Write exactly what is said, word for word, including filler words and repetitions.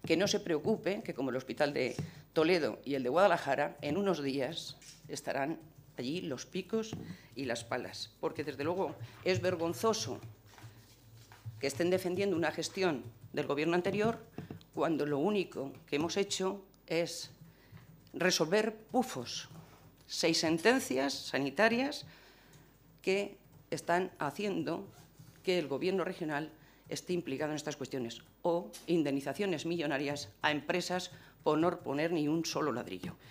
que no se preocupe, que como el Hospital de Toledo y el de Guadalajara, en unos días estarán allí los picos y las palas, porque desde luego es vergonzoso que estén defendiendo una gestión del Gobierno anterior cuando lo único que hemos hecho es resolver pufos, seis sentencias sanitarias que están haciendo que el Gobierno regional esté implicado en estas cuestiones, o indemnizaciones millonarias a empresas por no poner ni un solo ladrillo.